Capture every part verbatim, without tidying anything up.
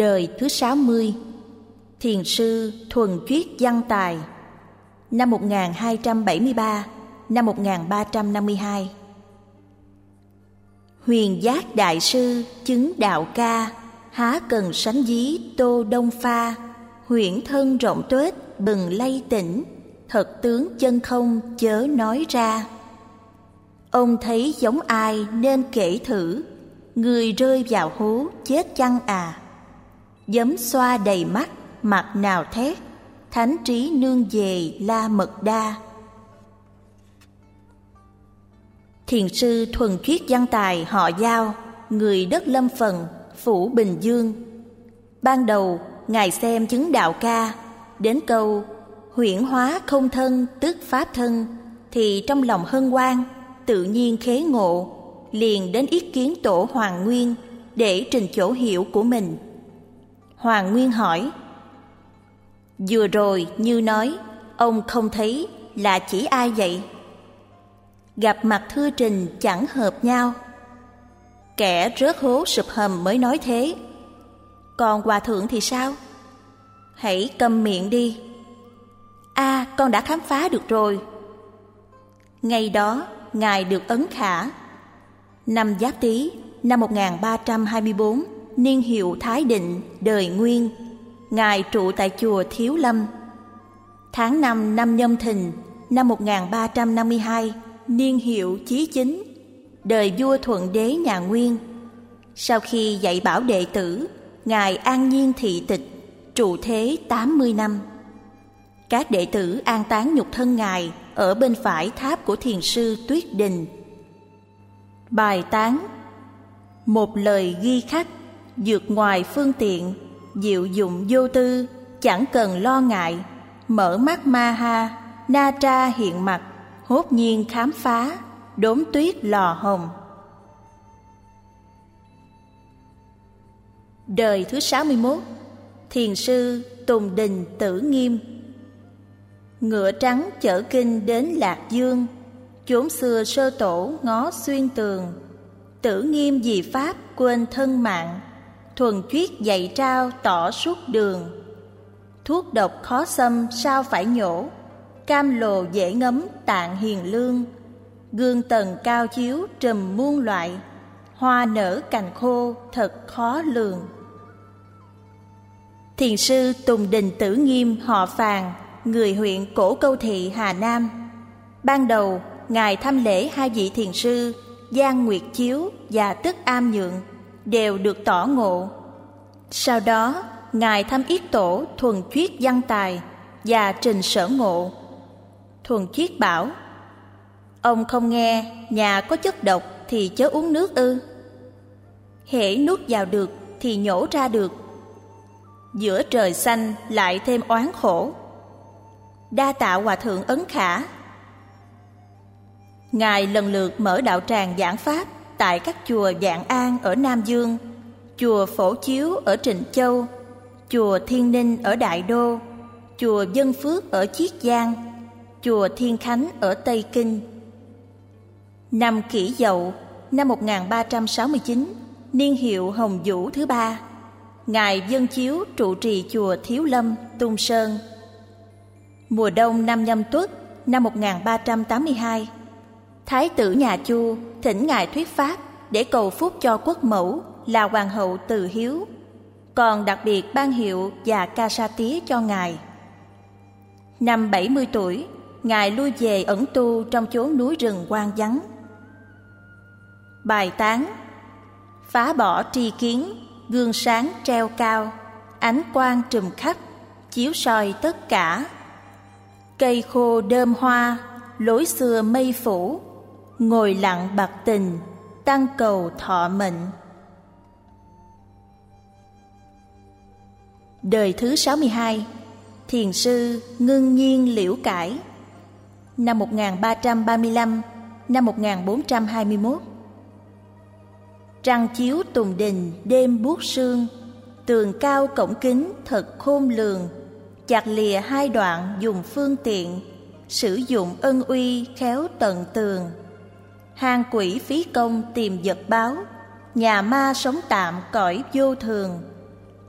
Đời thứ sáu mươi, Thiền sư Thuần Chuyết Văn Tài, năm một nghìn hai trăm bảy mươi ba - năm một nghìn ba trăm năm mươi hai. Huyền giác đại sư chứng đạo ca, há cần sánh ví Tô Đông Pha. Huyễn thân rộng tuếch bừng lay tỉnh, thật tướng chân không chớ nói ra. Ông thấy giống ai nên kể thử, người rơi vào hố chết chăng à. Giấm xoa đầy mắt, mặt nào thét, thánh trí nương về La Mật Đa. Thiền sư Thuần Chuyết Văn Tài họ Giao, người đất Lâm Phần, phủ Bình Dương. Ban đầu ngài xem chứng đạo ca, đến câu huyễn hóa không thân tức pháp thân thì trong lòng hân hoan, tự nhiên khế ngộ, liền đến ý kiến tổ Hoàng Nguyên để trình chỗ hiểu của mình. Hoàng Nguyên hỏi: vừa rồi như nói ông không thấy là chỉ ai vậy? Gặp mặt thưa trình chẳng hợp nhau, kẻ rớt hố sụp hầm mới nói thế. Còn hòa thượng thì sao? Hãy câm miệng đi. À, con đã khám phá được rồi. Ngày đó ngài được ấn khả. Năm Giáp Tý năm một nghìn ba trăm hai mươi bốn, niên hiệu Thái Định, đời Nguyên. Ngài trụ tại chùa Thiếu Lâm. Tháng năm năm Nhâm Thìn năm một nghìn ba trăm năm mươi hai, niên hiệu Chí Chính, đời vua Thuận Đế nhà Nguyên. Sau khi dạy bảo đệ tử, ngài an nhiên thị tịch, trụ thế tám mươi năm. Các đệ tử an táng nhục thân ngài ở bên phải tháp của thiền sư Tuyết Đình. Bài tán: một lời ghi khắc, vượt ngoài phương tiện, diệu dụng vô tư, chẳng cần lo ngại. Mở mắt ma ha, na tra hiện mặt, hốt nhiên khám phá, đốm tuyết lò hồng. Đời thứ sáu mươi mốt, Thiền sư Tùng Đình Tử Nghiêm. Ngựa trắng chở kinh đến Lạc Dương, chốn xưa sơ tổ ngó xuyên tường. Tử Nghiêm vì pháp quên thân mạng, Thuần Chuyết dạy trao tỏ suốt đường. Thuốc độc khó xâm sao phải nhổ, cam lồ dễ ngấm tạng hiền lương. Gương tần cao chiếu trùm muôn loại, hoa nở cành khô thật khó lường. Thiền sư Tùng Đình Tử Nghiêm họ Phàn, người huyện Cổ Câu Thị, Hà Nam. Ban đầu ngài thăm lễ hai vị thiền sư Giang Nguyệt Chiếu và Tức Am Nhượng, đều được tỏ ngộ. Sau đó ngài thăm yết tổ Thuần Chuyết Văn Tài và trình sở ngộ. Thuần Chuyết bảo: ông không nghe nhà có chất độc thì chớ uống nước ư? Hễ nuốt vào được thì nhổ ra được. Giữa trời xanh lại thêm oán khổ. Đa tạ hòa thượng ấn khả. Ngài lần lượt mở đạo tràng giảng pháp tại các chùa Vạn An ở Nam Dương, chùa Phổ Chiếu ở Trịnh Châu, chùa Thiên Ninh ở Đại Đô, chùa Dân Phước ở Chiết Giang, chùa Thiên Khánh ở Tây Kinh. Năm Kỷ Dậu năm một nghìn ba trăm sáu mươi chín, niên hiệu Hồng Vũ thứ ba, ngài dâng chiếu trụ trì chùa Thiếu Lâm, Tung Sơn. Mùa đông năm Nhâm Tuất năm một nghìn ba trăm tám mươi hai, Thái tử nhà Chu thỉnh ngài thuyết pháp để cầu phúc cho quốc mẫu là hoàng hậu Từ Hiếu, còn đặc biệt ban hiệu và ca sa tía cho ngài. Năm bảy mươi tuổi, ngài lui về ẩn tu trong chốn núi rừng hoang vắng. Bài tán: phá bỏ tri kiến, gương sáng treo cao, ánh quang trùm khắp, chiếu soi tất cả. Cây khô đơm hoa, lối xưa mây phủ, ngồi lặng bạc tình, tăng cầu thọ mệnh. Đời thứ sáu mươi hai, Thiền sư Ngưng Nhiên Liễu Cải. Năm một nghìn ba trăm ba mươi lăm - năm một nghìn bốn trăm hai mươi mốt. Trăng chiếu Tùng Đình đêm buốt sương, tường cao cổng kính thật khôn lường. Chặt lìa hai đoạn dùng phương tiện, sử dụng ân uy khéo tận tường. Hang quỷ phí công tìm vật báo, nhà ma sống tạm cõi vô thường.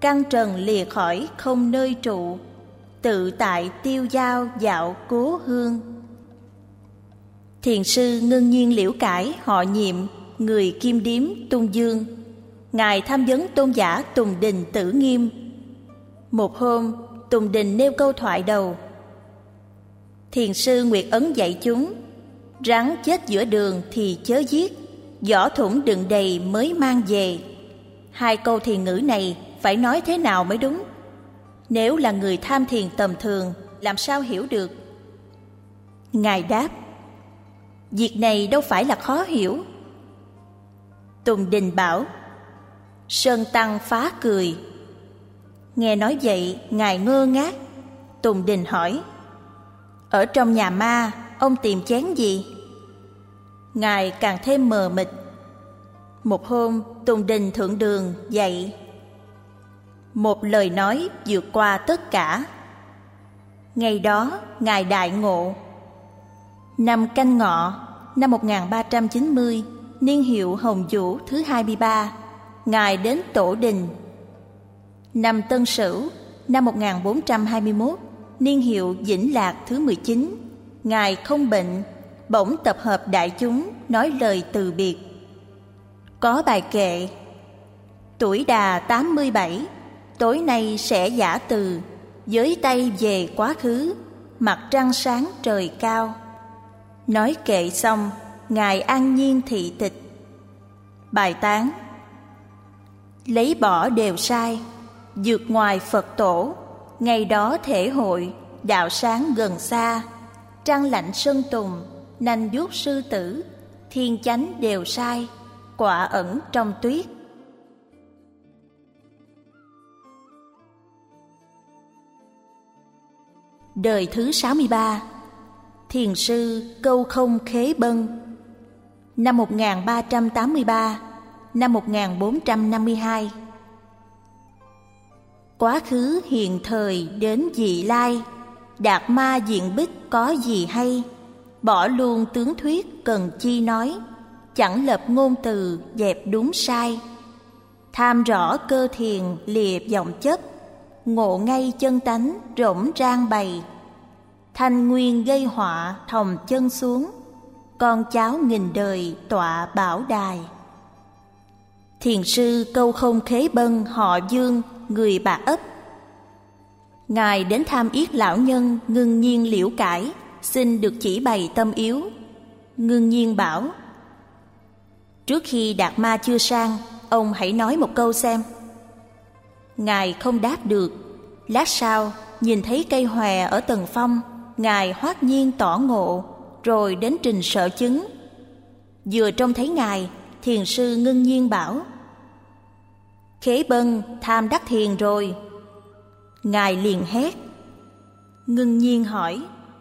căn trần lìa khỏi không nơi trụ, tự tại tiêu dao dạo cố hương. Thiền sư Ngưng Nhiên Liễu Cải họ Nhiệm, người Kim Điếm, Tung Dương. Ngài tham vấn tôn giả Tùng Đình Tử Nghiêm. Một hôm, Tùng Đình nêu câu thoại đầu: Thiền sư Nguyệt Ấn dạy chúng, rắn chết giữa đường thì chớ giết, giỏ thủng đựng đầy mới mang về. Hai câu thiền ngữ này phải nói thế nào mới đúng? Nếu là người tham thiền tầm thường, làm sao hiểu được? Ngài đáp: Việc này đâu phải là khó hiểu. Tùng Đình bảo: Sơn Tăng phá cười. Nghe nói vậy, Ngài ngơ ngác. Tùng Đình hỏi: Ở trong nhà ma, ông tìm chén gì? Ngài càng thêm mờ mịt. Một hôm, Tùng Đình Thượng Đường dạy: Một lời nói vượt qua tất cả. Ngày đó, Ngài đại ngộ. Năm Canh Ngọ, năm một nghìn ba trăm chín mươi, niên hiệu Hồng Vũ thứ hai mươi ba, Ngài đến Tổ Đình. Năm Tân Sửu, năm một nghìn bốn trăm hai mươi mốt, niên hiệu Vĩnh Lạc thứ mười chín, Ngài không bệnh, bỗng tập hợp đại chúng nói lời từ biệt. Có bài kệ: Tuổi đà tám mươi bảy, tối nay sẽ giã từ, với tay về quá khứ, mặt trăng sáng trời cao. Nói kệ xong, Ngài an nhiên thị tịch. Bài tán: Lấy bỏ đều sai, vượt ngoài Phật tổ, ngày đó thể hội, đạo sáng gần xa. Trăng lạnh sơn tùng, nanh vuốt sư tử, thiên chánh đều sai, quả ẩn trong tuyết. Đời thứ sáu mươi ba, Thiền sư Câu Không Khế Bân. Năm một nghìn ba trăm tám mươi ba, năm một nghìn bốn trăm năm mươi hai. Quá khứ hiện thời đến vị lai, đạt ma diện bích có gì hay? Bỏ luôn tướng thuyết cần chi nói, chẳng lập ngôn từ dẹp đúng sai. Tham rõ cơ thiền lìa vọng chấp, ngộ ngay chân tánh rỗng rang bày. Thanh nguyên gây họa thòng chân xuống, con cháu nghìn đời tọa bảo đài. Thiền sư Câu Không Khế Bân họ Dương, người Bạc Ấp. Ngài đến tham yết lão nhân Ngưng Nhiên Liễu Cải, xin được chỉ bày tâm yếu. Ngưng Nhiên bảo: Trước khi đạt ma chưa sang, ông hãy nói một câu xem. Ngài không đáp được. Lát sau, nhìn thấy cây hòe ở tầng phong, Ngài hoát nhiên tỏ ngộ, rồi đến trình sở chứng. Vừa trông thấy Ngài, thiền sư Ngưng Nhiên bảo: Khế Bân tham đắc thiền rồi. Ngài liền hét. Ngưng Nhiên hỏi: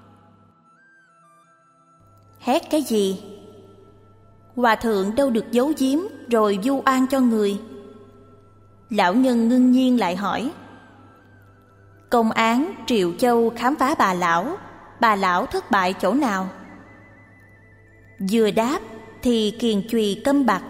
Hét cái gì? Hòa thượng đâu được giấu giếm rồi vu oan cho người. Lão nhân Ngưng Nhiên lại hỏi: Công án Triệu Châu khám phá bà lão, bà lão thất bại chỗ nào? Vừa đáp thì kiền chùy câm bặt.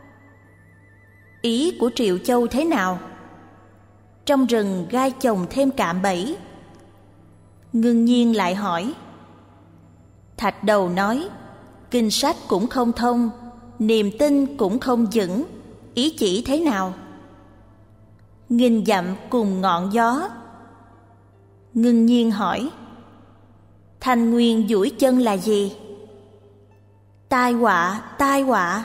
Ý của Triệu Châu thế nào? Trong rừng gai chồng thêm cạm bẫy. Ngưng Nhiên lại hỏi: Thạch Đầu nói, kinh sách cũng không thông, niềm tin cũng không vững, ý chỉ thế nào? Nghìn dặm cùng ngọn gió. Ngưng Nhiên hỏi: Thanh nguyên duỗi chân là gì? Tai họa, tai họa.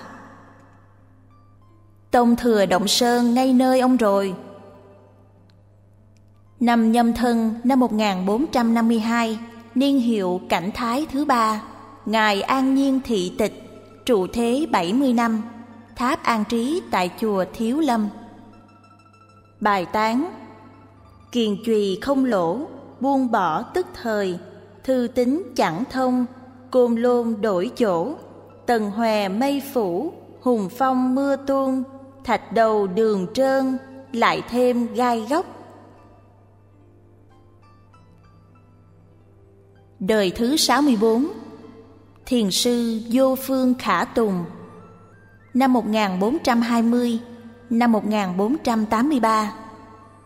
Tông thừa Động Sơn ngay nơi ông rồi. Năm Nhâm Thân, năm một nghìn bốn trăm năm mươi hai, niên hiệu Cảnh Thái thứ ba, Ngài an nhiên thị tịch, trụ thế bảy mươi năm, tháp an trí tại chùa Thiếu Lâm. Bài tán: Kiền chùy không lỗ, buông bỏ tức thời, thư tín chẳng thông, côn lôn đổi chỗ, tầng hòe mây phủ, hùng phong mưa tuôn, thạch đầu đường trơn, lại thêm gai góc. Đời thứ sáu mươi bốn, Thiền sư Vô Phương Khả Tùng. Năm một nghìn bốn trăm hai mươi, năm một nghìn bốn trăm tám mươi ba,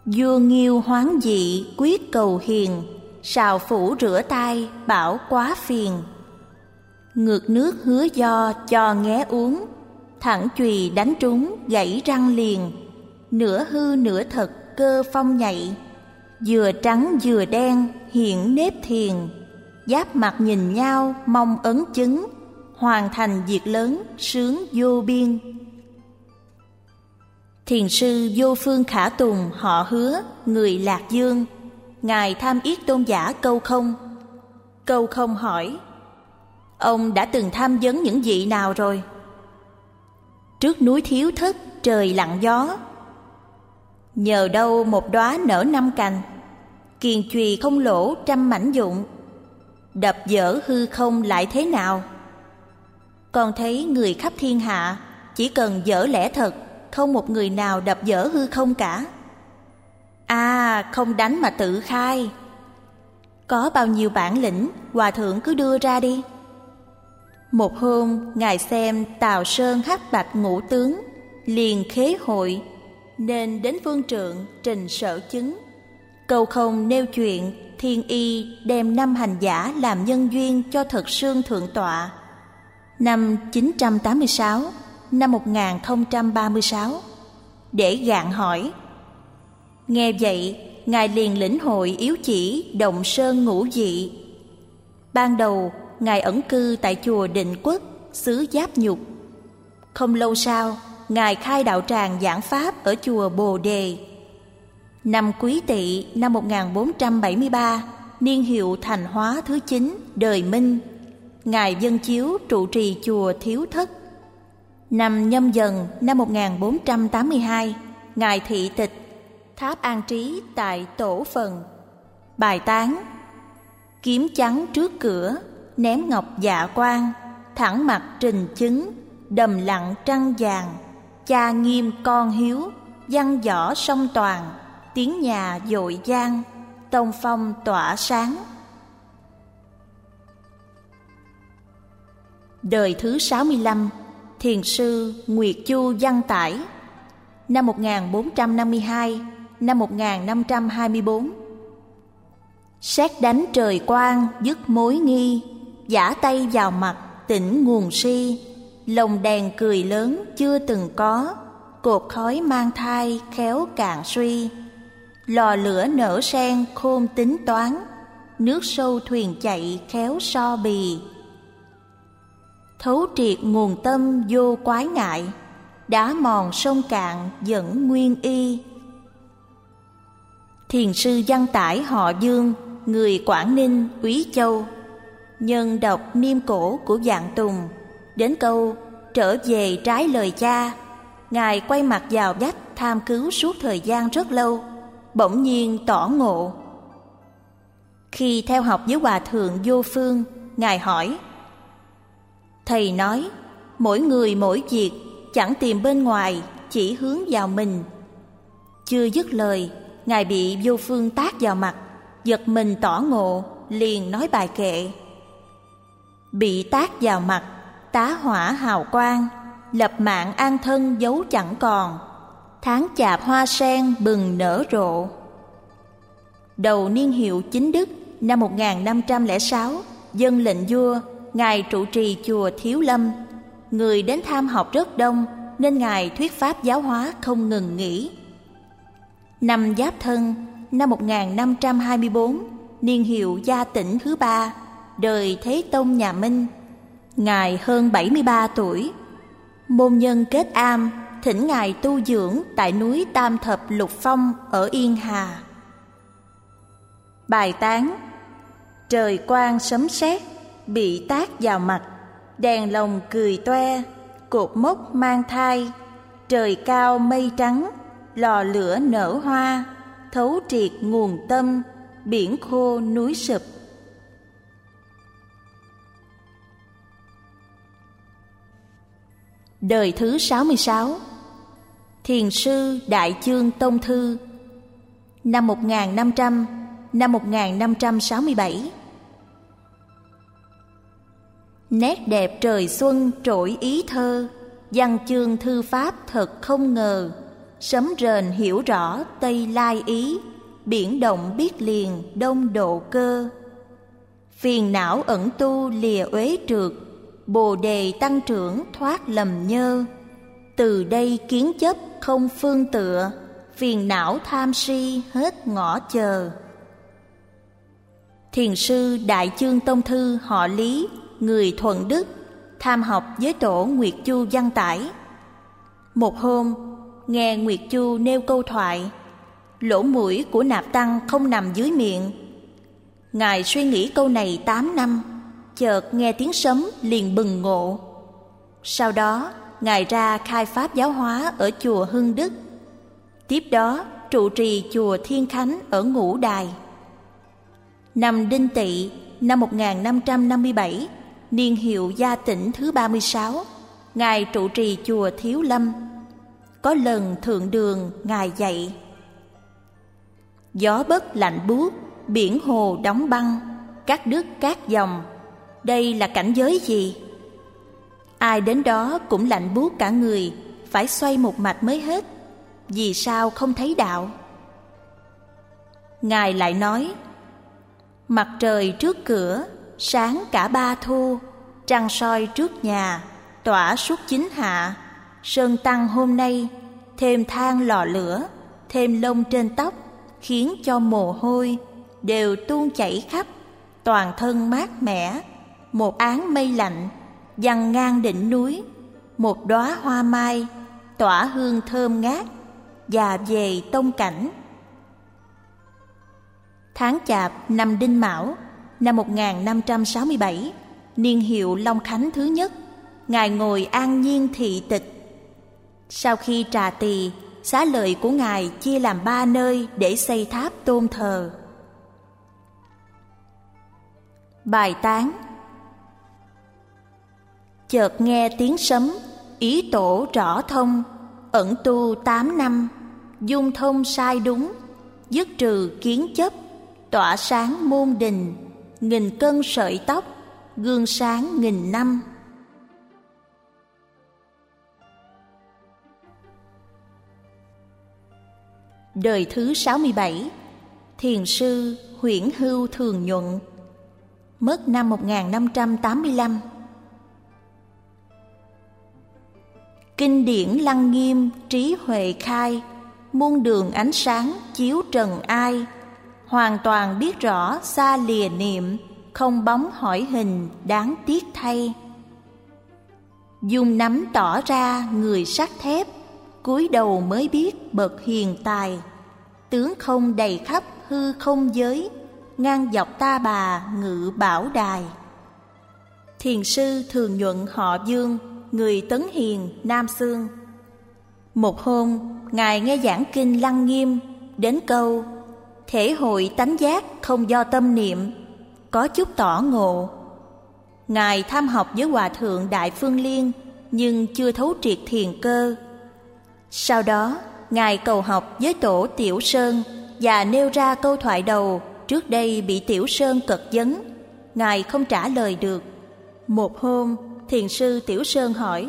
Vua Nghiêu hoáng dị quyết cầu hiền, sào phủ rửa tay bảo quá phiền. Ngược nước hứa do cho nghé uống, thẳng chùy đánh trúng gãy răng liền. Nửa hư nửa thật cơ phong nhạy, vừa trắng vừa đen hiện nếp thiền. Giáp mặt nhìn nhau mong ấn chứng, hoàn thành việc lớn sướng vô biên. Thiền sư Vô Phương Khả Tùng họ Hứa, người Lạc Dương. Ngài tham yết tôn giả Câu Không. Câu Không hỏi: ông đã từng tham vấn những vị nào rồi? Trước núi Thiếu Thất trời lặng gió, nhờ đâu một đóa nở năm cành. Kiền chùy không lỗ trăm mảnh dụng, đập dở hư không lại thế nào? Con thấy người khắp thiên hạ, chỉ cần dở lẽ thật, không một người nào đập dở hư không cả. À, không đánh mà tự khai. Có bao nhiêu bản lĩnh, hòa thượng cứ đưa ra đi. Một hôm, ngài xem Tào Sơn hắc bạch ngũ tướng, liền khế hội, nên đến phương trượng trình sở chứng. Câu Không nêu chuyện Thiên Y đem năm hành giả làm nhân duyên cho Thật Sương thượng tọa. Năm chín trăm tám mươi sáu, năm một nghìn không trăm ba mươi sáu, để gạn hỏi. Nghe vậy, ngài liền lĩnh hội yếu chỉ Động Sơn ngũ dị. Ban đầu, ngài ẩn cư tại chùa Định Quốc, xứ Giáp Nhục. Không lâu sau, ngài khai đạo tràng giảng pháp ở chùa Bồ Đề. Năm Quý Tỵ năm một nghìn bốn trăm bảy mươi ba, niên hiệu Thành Hóa thứ chín, đời Minh, ngài dâng chiếu trụ trì chùa Thiếu Thất. Năm Nhâm Dần năm một nghìn bốn trăm tám mươi hai, ngài thị tịch tháp an trí tại tổ phần. Bài tán: kiếm trắng trước cửa, ném ngọc dạ quang, thẳng mặt trình chứng, đầm lặng trăng vàng. Cha nghiêm con hiếu, văn võ song toàn, tiếng nhà dội vang, tông phong tỏa sáng. Đời thứ sáu mươi lăm, thiền sư Nguyệt Chu Văn Tải. Năm một nghìn bốn trăm năm mươi hai, năm một nghìn năm trăm hai mươi bốn. Sét đánh trời quang dứt mối nghi, giã tay vào mặt tỉnh nguồn si. Lồng đèn cười lớn chưa từng có, cột khói mang thai khéo cạn suy. Lò lửa nở sen khôn tính toán, nước sâu thuyền chạy khéo so bì. Thấu triệt nguồn tâm vô quái ngại, đá mòn sông cạn vẫn nguyên y. Thiền sư Văn Tải họ Dương, người Quảng Ninh, Úy Châu. Nhân đọc niêm cổ của Vạn Tùng, đến câu trở về trái lời cha, ngài quay mặt vào vách tham cứu suốt thời gian rất lâu, bỗng nhiên tỏ ngộ. Khi theo học với Hòa thượng Vô Phương, ngài hỏi: thầy nói mỗi người mỗi việc, chẳng tìm bên ngoài, chỉ hướng vào mình. Chưa dứt lời, ngài bị Vô Phương tát vào mặt, giật mình tỏ ngộ, liền nói bài kệ: bị tát vào mặt, tá hỏa hào quang, lập mạng an thân dấu chẳng còn, tháng chạp hoa sen bừng nở rộ. Đầu niên hiệu Chính Đức năm một nghìn năm trăm lẻ sáu, dâng lệnh vua, ngài trụ trì chùa Thiếu Lâm. Người đến tham học rất đông, nên ngài thuyết pháp giáo hóa không ngừng nghỉ. Năm Giáp Thân năm một nghìn năm trăm hai mươi bốn, niên hiệu Gia Tĩnh thứ ba, đời Thế Tông nhà Minh. Ngài hơn bảy mươi ba tuổi. Môn nhân kết am, thỉnh ngài tu dưỡng tại núi Tam Thập Lục Phong ở Yên Hà. Bài tán: trời quang sấm sét, bị tát vào mặt, đèn lồng cười toe, cột mốc mang thai. Trời cao mây trắng, lò lửa nở hoa, thấu triệt nguồn tâm, biển khô núi sụp. Đời thứ sáu mươi sáu, thiền sư Đại Chương Tông Thư. Năm một nghìn năm trăm, năm một nghìn năm trăm sáu mươi bảy. Nét đẹp trời xuân trỗi ý thơ, văn chương thư pháp thật không ngờ. sấm rền hiểu rõ Tây lai ý, biển động biết liền Đông độ cơ. Phiền não ẩn tu lìa uế trượt, bồ đề tăng trưởng thoát lầm nhơ. Từ đây kiến chấp không phương tựa, phiền não tham si hết ngõ chờ. Thiền sư Đại Chương Tông Thư họ Lý, người Thuận Đức, tham học với tổ Nguyệt Chu Văn Tải. Một hôm, nghe Nguyệt Chu nêu câu thoại, lỗ mũi của nạp tăng không nằm dưới miệng. Ngài suy nghĩ câu này tám năm, chợt nghe tiếng sấm liền bừng ngộ. Sau đó, Ngài ra khai pháp giáo hóa ở chùa Hưng Đức. Tiếp đó, trụ trì chùa Thiên Khánh ở Ngũ Đài. Năm Đinh Tỵ, năm một nghìn năm trăm năm mươi bảy, niên hiệu Gia Tĩnh thứ ba mươi sáu, Ngài trụ trì chùa Thiếu Lâm. Có lần thượng đường Ngài dạy: gió bất lạnh buốt, biển hồ đóng băng, cát đứt cát dòng, đây là cảnh giới gì? Ai đến đó cũng lạnh buốt cả người, phải xoay một mạch mới hết. Vì sao không thấy đạo? Ngài lại nói: mặt trời trước cửa, sáng cả ba thu, trăng soi trước nhà, tỏa suốt chính hạ. Sơn tăng hôm nay, thêm than lò lửa, thêm lông trên tóc, khiến cho mồ hôi đều tuôn chảy khắp, toàn thân mát mẻ. Một áng mây lạnh giăng ngang đỉnh núi, một đóa hoa mai tỏa hương thơm ngát, và về tông cảnh. Tháng Chạp năm Đinh Mão, năm một nghìn năm trăm sáu mươi bảy, niên hiệu Long Khánh thứ nhất, Ngài ngồi an nhiên thị tịch. Sau khi trà tỳ, xá lợi của Ngài chia làm ba nơi để xây tháp tôn thờ. Bài tán. Chợt nghe tiếng sấm, ý tổ rõ thông, ẩn tu tám năm, dung thông sai đúng, dứt trừ kiến chấp, tỏa sáng môn đình, nghìn cân sợi tóc, gương sáng nghìn năm. Đời thứ sáu mươi bảy, Thiền sư Huyễn Hưu Thường Nhuận, mất năm một nghìn năm trăm tám mươi lăm. Kinh điển lăng nghiêm trí huệ khai, muôn đường ánh sáng chiếu trần ai. Hoàn toàn biết rõ xa lìa niệm, không bóng hỏi hình đáng tiếc thay. Dùng nắm tỏ ra người sắt thép, cúi đầu mới biết bậc hiền tài. Tướng không đầy khắp hư không giới, ngang dọc ta bà ngự bảo đài. Thiền sư Thường Nhuận họ Dương, người Tấn Hiền, Nam Xương. Một hôm, Ngài nghe giảng kinh Lăng Nghiêm, đến câu thể hội tánh giác không do tâm niệm, có chút tỏ ngộ. Ngài tham học với Hòa Thượng Đại Phương Liên, nhưng chưa thấu triệt thiền cơ. Sau đó, Ngài cầu học với tổ Tiểu Sơn và nêu ra câu thoại đầu trước đây bị Tiểu Sơn cật vấn. Ngài không trả lời được. Một hôm, thiền sư Tiểu Sơn hỏi: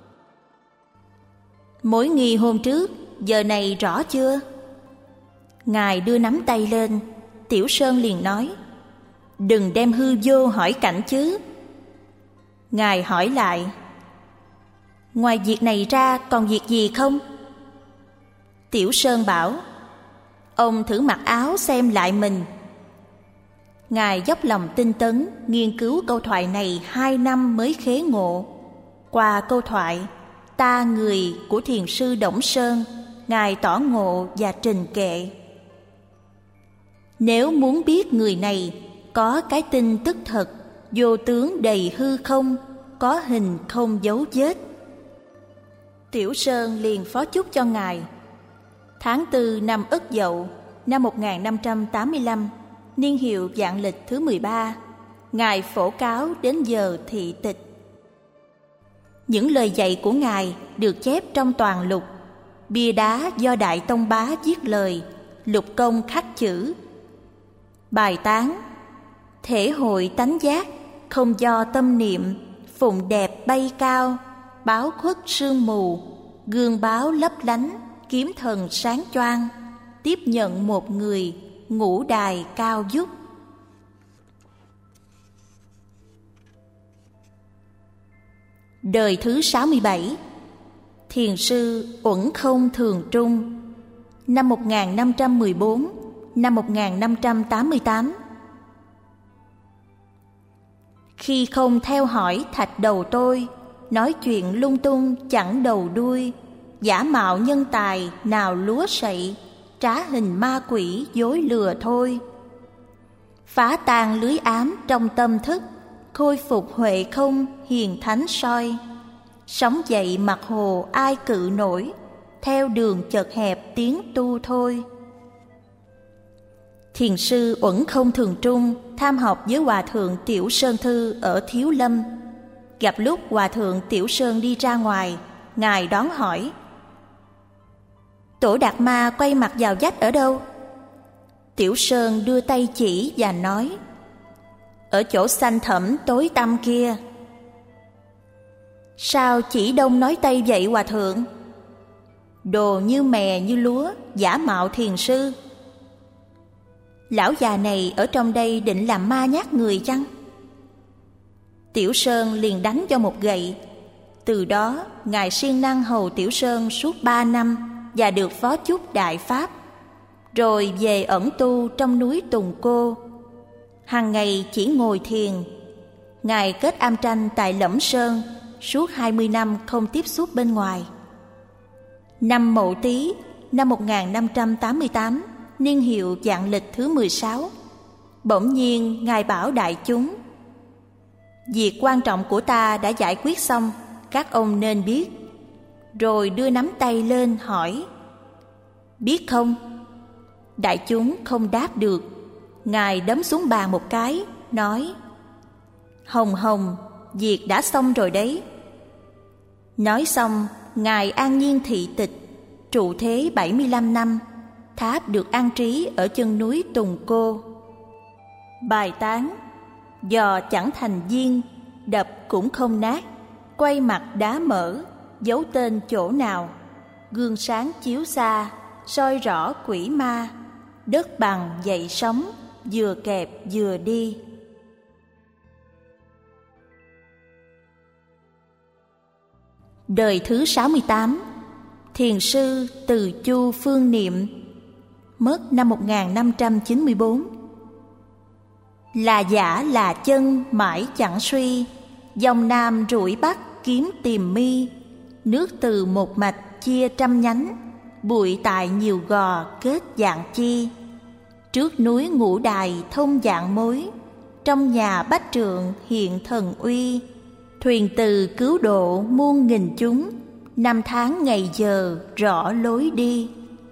mối nghi hôm trước, giờ này rõ chưa? Ngài đưa nắm tay lên. Tiểu Sơn liền nói: đừng đem hư vô hỏi cảnh chứ. Ngài hỏi lại: ngoài việc này ra còn việc gì không? Tiểu Sơn bảo: ông thử mặc áo xem lại mình. Ngài dốc lòng tinh tấn, nghiên cứu câu thoại này hai năm mới khế ngộ. Qua câu thoại Ta Người của thiền sư Đổng Sơn, Ngài tỏ ngộ và trình kệ: nếu muốn biết người này có cái tinh tức thật, vô tướng đầy hư không, có hình không dấu vết. Tiểu Sơn liền phó chúc cho Ngài. Tháng tư năm Ất Dậu, năm một nghìn năm trăm tám mươi lăm, niên hiệu Vạn Lịch thứ mười ba, Ngài phổ cáo đến giờ thị tịch. Những lời dạy của Ngài được chép trong toàn lục. Bia đá do Đại Tông Bá viết lời, lục công khắc chữ. Bài tán. Thể hội tánh giác không do tâm niệm, phụng đẹp bay cao, báo khuất sương mù, gương báo lấp lánh, kiếm thần sáng choang, tiếp nhận một người ngũ đài cao vút. Đời thứ sáu mươi bảy, Thiền sư Uẩn Không Thường Trung, năm một nghìn năm trăm mười bốn - năm một nghìn năm trăm tám mươi tám. Khi không theo hỏi thạch đầu tôi, nói chuyện lung tung chẳng đầu đuôi, giả mạo nhân tài nào lúa sậy, trá hình ma quỷ dối lừa thôi. Phá tan lưới ám trong tâm thức, khôi phục huệ không hiền thánh soi. Sống dậy mặt hồ ai cự nổi, theo đường chật hẹp tiến tu thôi. Thiền sư Uẩn Không Thường Trung tham học với Hòa thượng Tiểu Sơn Thư ở Thiếu Lâm. Gặp lúc Hòa thượng Tiểu Sơn đi ra ngoài, ngài đón hỏi: Tổ Đạt Ma quay mặt vào vách ở đâu? Tiểu Sơn đưa tay chỉ và nói: Ở chỗ xanh thẳm tối tăm kia. Sao chỉ đông nói tây vậy Hòa thượng? Đồ như mè như lúa, giả mạo thiền sư. Lão già này ở trong đây định làm ma nhát người chăng? Tiểu Sơn liền đánh cho một gậy. Từ đó ngài siêng năng hầu Tiểu Sơn suốt ba năm và được phó chúc đại pháp, rồi về ẩn tu trong núi Tùng Cô. Hàng ngày chỉ ngồi thiền. Ngài kết am tranh tại Lẫm Sơn, suốt hai mươi năm không tiếp xúc bên ngoài. Năm Mậu Tý, năm một nghìn năm trăm tám mươi tám, niên hiệu vạn lịch thứ mười sáu, bỗng nhiên ngài bảo đại chúng: Việc quan trọng của ta đã giải quyết xong, các ông nên biết. Rồi đưa nắm tay lên hỏi: Biết không? Đại chúng không đáp được. Ngài đấm xuống bàn một cái, nói: Hồng hồng, việc đã xong rồi đấy. Nói xong, ngài an nhiên thị tịch, trụ thế bảy mươi lăm năm, tháp được an trí ở chân núi Tùng Cô. Bài tán: Giò chẳng thành viên, đập cũng không nát, quay mặt đá mở, giấu tên chỗ nào, gương sáng chiếu xa, soi rõ quỷ ma, đất bằng dậy sóng, vừa kẹp vừa đi. Đời thứ sáu mươi tám, Thiền sư Từ Chu Phương Niệm, mất năm một nghìn năm trăm chín mươi bốn. Là giả là chân mãi chẳng suy, dòng nam rủi bắc kiếm tìm mi. Nước từ một mạch chia trăm nhánh, bụi tại nhiều gò kết dạng chi. Trước núi Ngũ Đài thông dạng mối, trong nhà Bách Trượng hiện thần uy. Thuyền từ cứu độ muôn nghìn chúng, năm tháng ngày giờ rõ lối đi.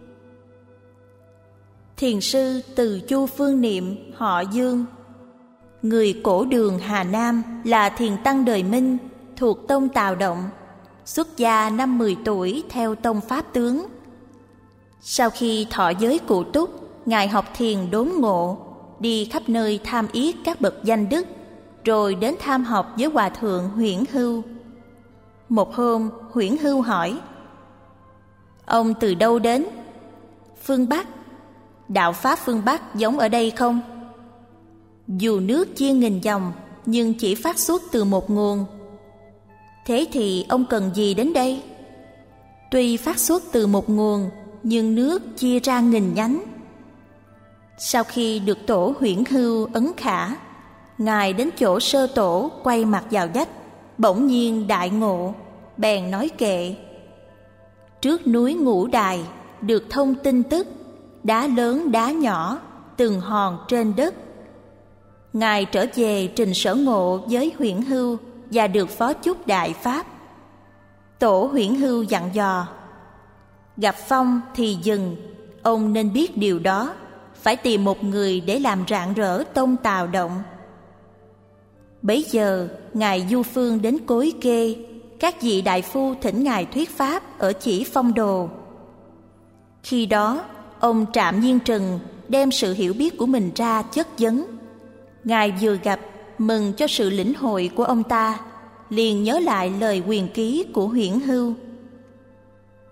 Thiền sư Từ Chu Phương Niệm, họ Dương, người cổ Đường Hà Nam, là thiền tăng đời Minh, thuộc tông Tào Động. Xuất gia năm mười tuổi theo tông Pháp tướng. Sau khi thọ giới cụ túc, ngài học thiền đốn ngộ, đi khắp nơi tham yết các bậc danh đức, rồi đến tham học với Hòa thượng Huyễn Hưu. Một hôm, Huyễn Hưu hỏi: Ông từ đâu đến? Phương Bắc. Đạo Pháp phương Bắc giống ở đây không? Dù nước chia nghìn dòng, nhưng chỉ phát xuất từ một nguồn. Thế thì ông cần gì đến đây? Tuy phát xuất từ một nguồn, nhưng nước chia ra nghìn nhánh. Sau khi được tổ Huyễn Hưu ấn khả, ngài đến chỗ sơ tổ quay mặt vào vách, bỗng nhiên đại ngộ, bèn nói kệ: Trước núi Ngũ Đài được thông tin tức, đá lớn đá nhỏ từng hòn trên đất. Ngài trở về trình sở ngộ với Huyễn Hưu và được phó chúc đại pháp. Tổ Huyễn Hưu dặn dò: Gặp phong thì dừng, ông nên biết điều đó, phải tìm một người để làm rạng rỡ tông Tào Động. Bấy giờ ngài Du Phương đến Cối Kê, các vị đại phu thỉnh ngài thuyết pháp ở Chỉ Phong Đồ. Khi đó ông Trạm Nhiên Trừng đem sự hiểu biết của mình ra chất vấn. Ngài vừa gặp, mừng cho sự lĩnh hội của ông ta, liền nhớ lại lời quyền ký của Huyễn Hưu: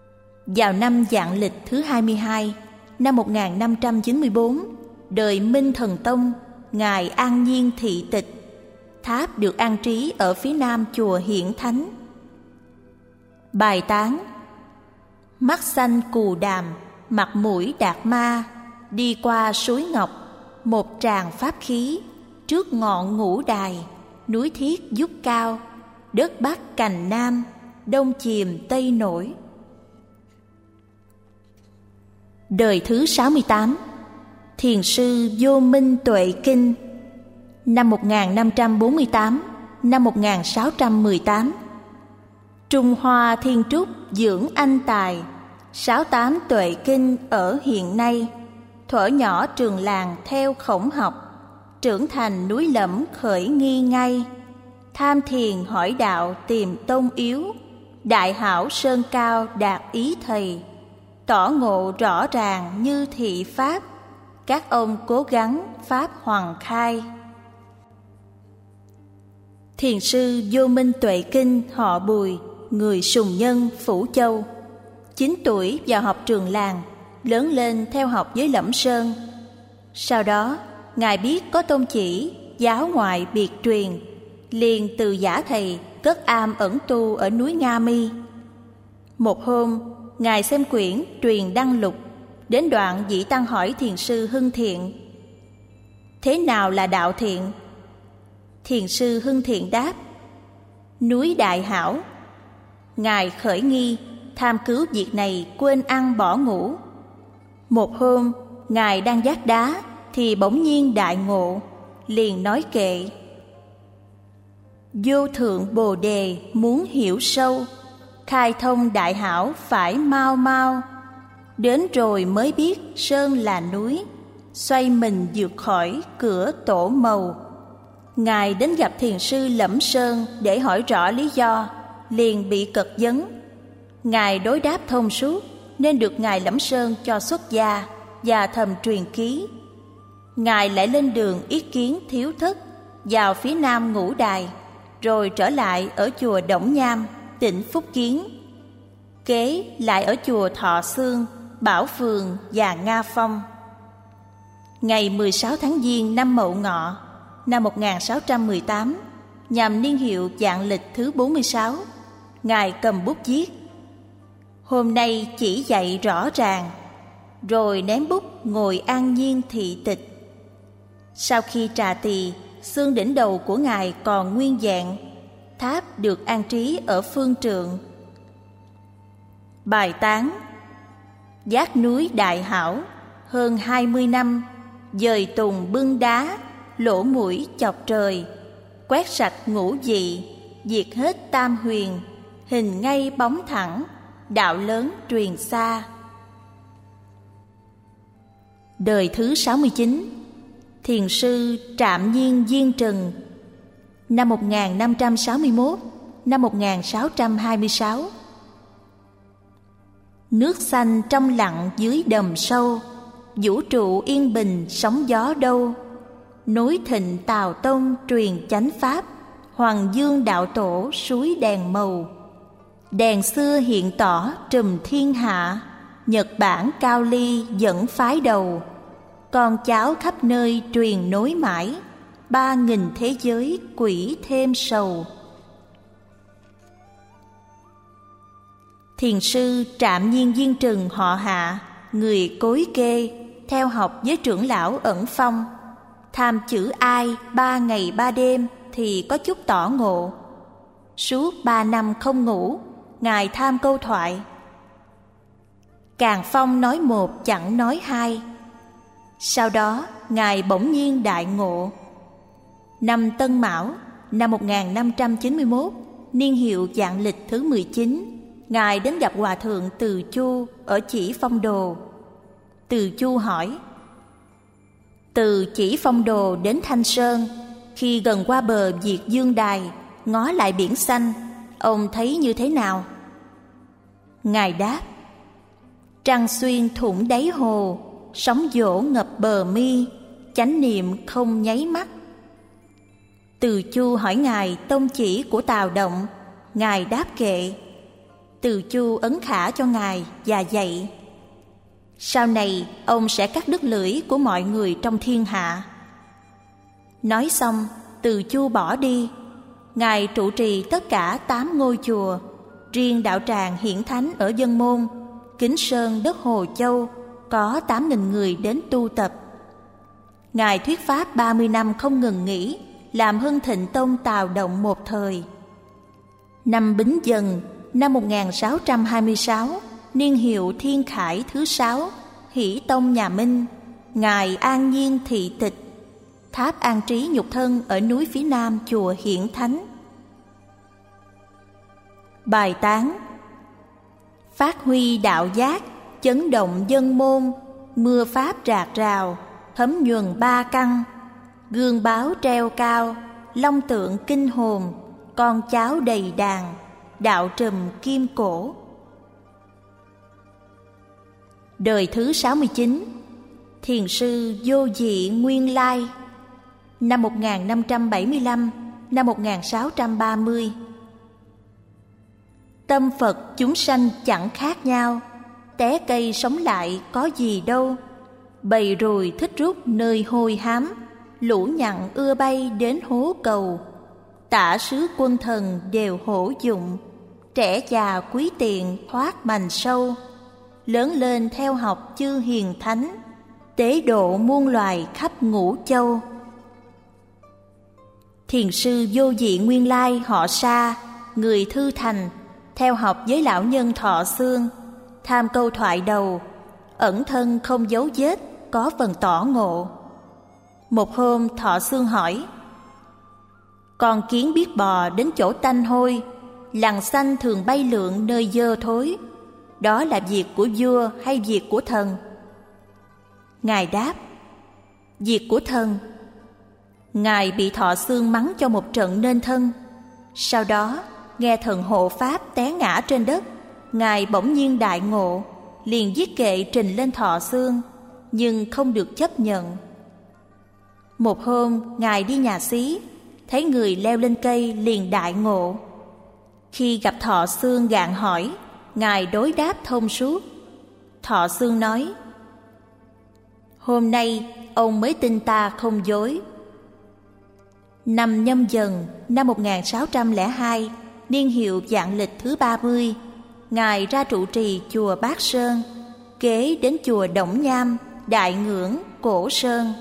Vào năm Vạn Lịch thứ hai mươi hai, năm một nghìn năm trăm chín mươi bốn, đời Minh Thần Tông, Ngài An Nhiên thị tịch. Tháp được an trí ở phía nam chùa Hiển Thánh. Bài tán: mắt xanh cù đàm, mặt mũi đạt ma, đi qua suối ngọc, một tràng pháp khí, trước ngọn ngũ đài, núi thiết dúc cao, đất bắc cành nam, đông chìm tây nổi. Đời thứ sáu mươi tám, Thiền sư Vô Minh Tuệ Kinh, năm một nghìn năm trăm bốn mươi tám, năm một nghìn sáu trăm mười tám. Trung Hoa Thiên Trúc dưỡng anh tài, sáu tám tuệ kinh ở hiện nay. Thuở nhỏ trường làng theo khổng học, trưởng thành núi lẫm khởi nghi ngay. Tham thiền hỏi đạo tìm tôn yếu, đại hảo sơn cao đạt ý thầy. Tỏ ngộ rõ ràng như thị pháp, các ông cố gắng pháp hoàng khai. Thiền sư Vô Minh Tuệ Kinh họ Bùi, người Sùng Nhân, Phủ Châu. Chín tuổi vào học trường làng, lớn lên theo học với Lẫm Sơn. Sau đó, Ngài biết có tôn chỉ, giáo ngoại biệt truyền, liền từ giả thầy cất am ẩn tu ở núi Nga Mi. Một hôm, Ngài xem quyển Truyền Đăng Lục, đến đoạn vị tăng hỏi thiền sư Hưng Thiện: thế nào là đạo thiện? Thiền sư Hưng Thiện đáp: núi đại hảo. Ngài khởi nghi, tham cứu việc này quên ăn bỏ ngủ. Một hôm, Ngài đang vác đá thì bỗng nhiên đại ngộ, liền nói kệ: vô thượng bồ đề muốn hiểu sâu, khai thông đại hảo phải mau mau. Đến rồi mới biết sơn là núi, xoay mình vượt khỏi cửa tổ màu. Ngài đến gặp thiền sư Lẫm Sơn để hỏi rõ lý do, liền bị cật vấn. Ngài đối đáp thông suốt nên được Ngài Lẫm Sơn cho xuất gia và thầm truyền ký. Ngài lại lên đường ý kiến Thiếu Thất vào phía nam Ngũ Đài, rồi trở lại ở chùa Đổng Nham, tỉnh Phúc Kiến. Kế lại ở chùa Thọ Xương, Bảo Phường và Nga Phong. Ngày mười sáu tháng Giêng năm Mậu Ngọ, năm một nghìn sáu trăm mười tám, nhằm niên hiệu Vạn Lịch thứ bốn mươi sáu, Ngài cầm bút viết: hôm nay chỉ dạy rõ ràng, rồi ném bút ngồi an nhiên thị tịch. Sau khi trà tỳ, xương đỉnh đầu của Ngài còn nguyên vẹn, tháp được an trí ở phương trượng. Bài tán: vác núi đại hảo, hơn hai mươi năm, dời tùng bưng đá, lỗ mũi chọc trời, quét sạch ngũ dị, diệt hết tam huyền, hình ngay bóng thẳng, đạo lớn truyền xa. Đời thứ sáu mươi chín, Thiền sư Trạm Nhiên Diên Trần, năm một nghìn năm trăm sáu mươi mốt, năm một nghìn sáu trăm hai mươi sáu. Nước xanh trong lặng dưới đầm sâu, vũ trụ yên bình sóng gió đâu. Nối thịnh Tào Tông truyền chánh pháp, Hoàng Dương đạo tổ suối đèn màu. Đèn xưa hiện tỏ trùm thiên hạ, Nhật Bản Cao Ly dẫn phái đầu. Con cháu khắp nơi truyền nối mãi, ba nghìn thế giới quỷ thêm sầu. Thiền sư Trạm Nhiên Diên Trần họ Hạ, người Cối Kê, theo học với trưởng lão Ẩn Phong. Tham chữ ai ba ngày ba đêm thì có chút tỏ ngộ. Suốt ba năm không ngủ, Ngài tham câu thoại: Càng Phong nói một chẳng nói hai. Sau đó Ngài bỗng nhiên đại ngộ. Năm Tân Mão, năm một nghìn năm trăm chín mươi mốt, niên hiệu Vạn Lịch thứ mười chín, Ngài đến gặp Hòa thượng Từ Chu ở Chỉ Phong Đồ. Từ Chu hỏi: từ Chỉ Phong Đồ đến Thanh Sơn, khi gần qua bờ Việt Dương Đài, ngó lại biển xanh, ông thấy như thế nào? Ngài đáp: trăng xuyên thủng đáy hồ, sóng vỗ ngập bờ mi, chánh niệm không nháy mắt. Từ Chu hỏi Ngài tông chỉ của Tào Động. Ngài đáp kệ: Từ Chu ấn khả cho Ngài và dạy: sau này ông sẽ cắt đứt lưỡi của mọi người trong thiên hạ. Nói xong, Từ Chu bỏ đi. Ngài trụ trì tất cả tám ngôi chùa, riêng đạo tràng Hiển Thánh ở Vân Môn, Kính Sơn đất Hồ Châu có tám nghìn người đến tu tập. Ngài thuyết pháp ba mươi năm không ngừng nghỉ, làm hưng thịnh tông Tào Động một thời. Năm Bính Dần, năm một nghìn sáu trăm hai mươi sáu, niên hiệu Thiên Khải thứ sáu, Hỷ Tông nhà Minh, Ngài an nhiên thị tịch. Tháp an trí nhục thân ở núi phía nam chùa Hiển Thánh. Bài tán: phát huy đạo giác, chấn động dân môn, mưa pháp rạc rào, thấm nhuần ba căn, gương báo treo cao, long tượng kinh hồn, con cháu đầy đàn, đạo trùm kim cổ. Đời thứ sáu mươi chín, Thiền sư Vô Dị Nguyên Lai, năm một nghìn năm trăm bảy mươi lăm - năm một nghìn sáu trăm ba mươi. Tâm Phật chúng sanh chẳng khác nhau, té cây sống lại có gì đâu. Bầy ruồi thích rút nơi hôi hám, lũ nhặn ưa bay đến hố cầu. Tả sứ quân thần đều hổ dụng, trẻ già quý tiện thoát mành sâu. Lớn lên theo học chư hiền thánh, tế độ muôn loài khắp ngũ châu. Thiền sư Vô Dị Nguyên Lai họ Sa, người Thư Thành, theo học với lão nhân Thọ Xương, tham câu thoại đầu, ẩn thân không giấu vết, có phần tỏ ngộ. Một hôm Thọ Xương hỏi: con kiến biết bò đến chỗ tanh hôi, lằn xanh thường bay lượn nơi dơ thối, đó là việc của vua hay việc của thần? Ngài đáp: việc của thần. Ngài bị Thọ Xương mắng cho một trận nên thân. Sau đó nghe thần hộ pháp té ngã trên đất, Ngài bỗng nhiên đại ngộ, liền viết kệ trình lên Thọ Xương, nhưng không được chấp nhận. Một hôm Ngài đi nhà xí, thấy người leo lên cây liền đại ngộ. Khi gặp Thọ Xương gạn hỏi, Ngài đối đáp thông suốt. Thọ Xương nói: hôm nay ông mới tin ta không dối. Năm Nhâm Dần, năm một nghìn sáu trăm lẻ hai, niên hiệu vạn lịch thứ ba mươi, Ngài ra trụ trì chùa Bát Sơn, kế đến chùa Đổng Nham, Đại Ngưỡng, Cổ Sơn.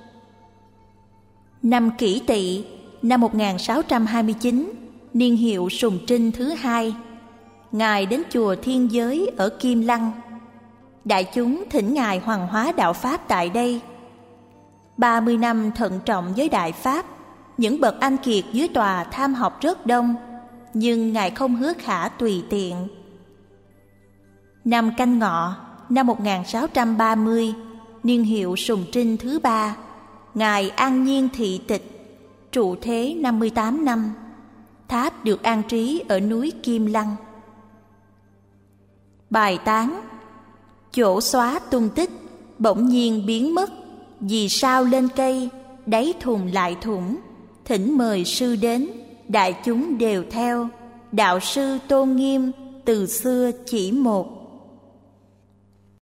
Năm Kỷ Tỵ, năm một nghìn sáu trăm hai mươi chín, niên hiệu Sùng Trinh thứ hai, Ngài đến chùa Thiên Giới ở Kim Lăng. Đại chúng thỉnh Ngài hoằng hóa đạo Pháp tại đây. ba mươi năm thận trọng với Đại Pháp, những bậc anh kiệt dưới tòa tham học rất đông, nhưng Ngài không hứa khả tùy tiện. Năm Canh Ngọ, năm một nghìn sáu trăm ba mươi, niên hiệu Sùng Trinh thứ ba, Ngài an nhiên thị tịch, trụ thế năm mươi tám năm. Tháp được an trí ở núi Kim Lăng. Bài tán: chỗ xóa tung tích, bỗng nhiên biến mất, vì sao lên cây, đáy thùng lại thủng. Thỉnh mời sư đến, đại chúng đều theo, đạo sư tôn nghiêm, từ xưa chỉ một.